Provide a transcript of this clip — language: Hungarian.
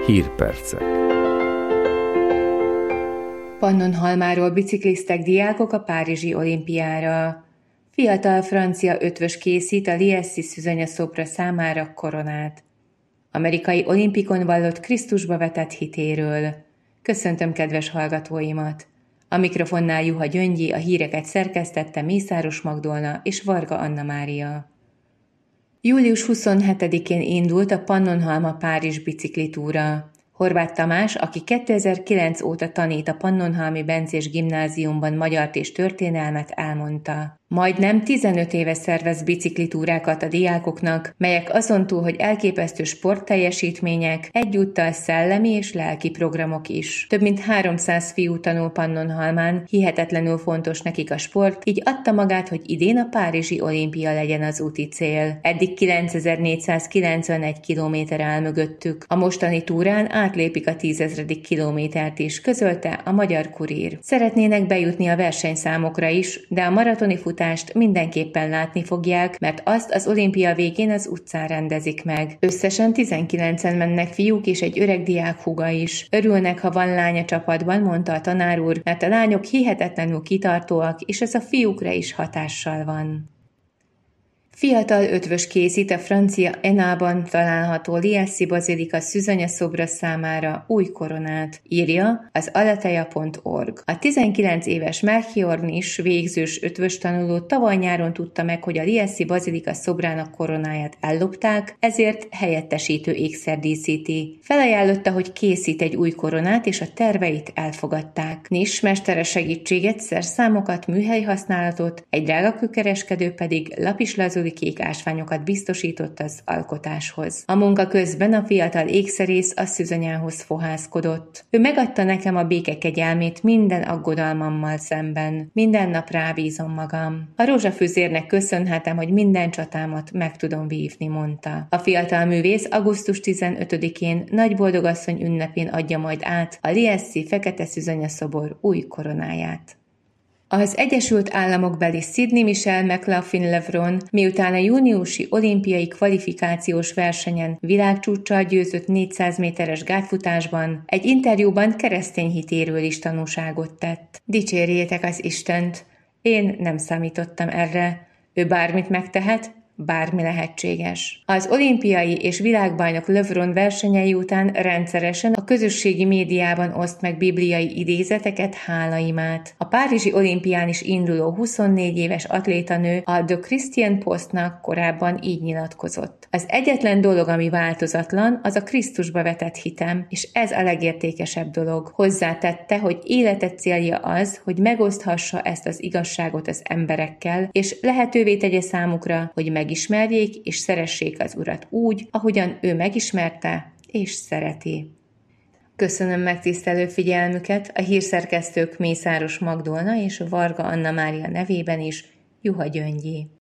Hírpercek. Pannonhalmáról bicikliztek diákok a párizsi olimpiára. Fiatal francia ötvös készít a Liessy szűzanyaszobra számára koronát. Amerikai olimpikon vallott Krisztusba vetett hitéről. Köszöntöm kedves hallgatóimat! A mikrofonnál Juha Gyöngyi, a híreket szerkesztette Mészáros Magdolna és Varga Anna Mária. Július 27-én indult a Pannonhalma-Párizs biciklitúra. Horváth Tamás, aki 2009 óta tanít a Pannonhalmi Bencés Gimnáziumban magyart és történelmet, elmondta. Majdnem 15 éve szervez biciklitúrákat a diákoknak, melyek azon túl, hogy elképesztő sportteljesítmények, egyúttal szellemi és lelki programok is. Több mint 300 fiú tanul Pannonhalmán, hihetetlenül fontos nekik a sport, így adta magát, hogy idén a párizsi olimpia legyen az úti cél. Eddig 9491 kilométer áll mögöttük. A mostani túrán átlépik a 10 000. kilométert is, közölte a Magyar Kurír. Szeretnének bejutni a versenyszámokra is, de a maratoni futást mindenképpen látni fogják, mert azt az olimpia végén az utcán rendezik meg. Összesen 19-en mennek fiúk és egy öreg diák húga is. Örülnek, ha van lány a csapatban, mondta a tanár úr, mert a lányok hihetetlenül kitartóak, és ez a fiúkra is hatással van. Fiatal ötvös készít a francia Enában található Liessy bazilika szűzanyaszobra számára új koronát, írja az aletheia.org. A 19 éves Melchior is végzős ötvös tanuló tavaly nyáron tudta meg, hogy a Liessy bazilika szobrának koronáját ellopták, ezért helyettesítő ékszer díszíti. Felajánlotta, hogy készít egy új koronát, és a terveit elfogadták. Nis mestere segítséget, szerszámokat, műhelyhasználatot, egy drága kőkereskedő pedig lapislazuli kék ásványokat biztosított az alkotáshoz. A munka közben a fiatal ékszerész a szűzanyához fohászkodott. Ő megadta nekem a béke kegyelmét minden aggodalmammal szemben. Minden nap rábízom magam. A rózsafüzérnek köszönhetem, hogy minden csatámat meg tudom vívni, mondta. A fiatal művész augusztus 15-én Nagy Boldogasszony ünnepén adja majd át a Liessy fekete szűzanyaszobor új koronáját. Az Egyesült Államokbeli Sidney Michelle McLaughlin Levron, miután a júniusi olimpiai kvalifikációs versenyen világcsúccsal győzött 400 méteres gátfutásban, egy interjúban keresztény hitéről is tanúságot tett. Dicsérjétek az Istent! Én nem számítottam erre. Ő bármit megtehet, bármi lehetséges. Az olimpiai és világbajnok Levron versenyei után rendszeresen a közösségi médiában oszt meg bibliai idézeteket, hálaimát. A párizsi olimpián is induló 24 éves atlétanő a The Christian Postnak korábban így nyilatkozott. Az egyetlen dolog, ami változatlan, az a Krisztusba vetett hitem, és ez a legértékesebb dolog. Hozzátette, hogy élete célja az, hogy megoszthassa ezt az igazságot az emberekkel, és lehetővé tegye számukra, hogy megismerjék és szeressék az Urat úgy, ahogyan ő megismerte és szereti. Köszönöm megtisztelő figyelmüket, a hírszerkesztők Mészáros Magdolna és Varga Anna Mária nevében is, Juha Gyöngyi.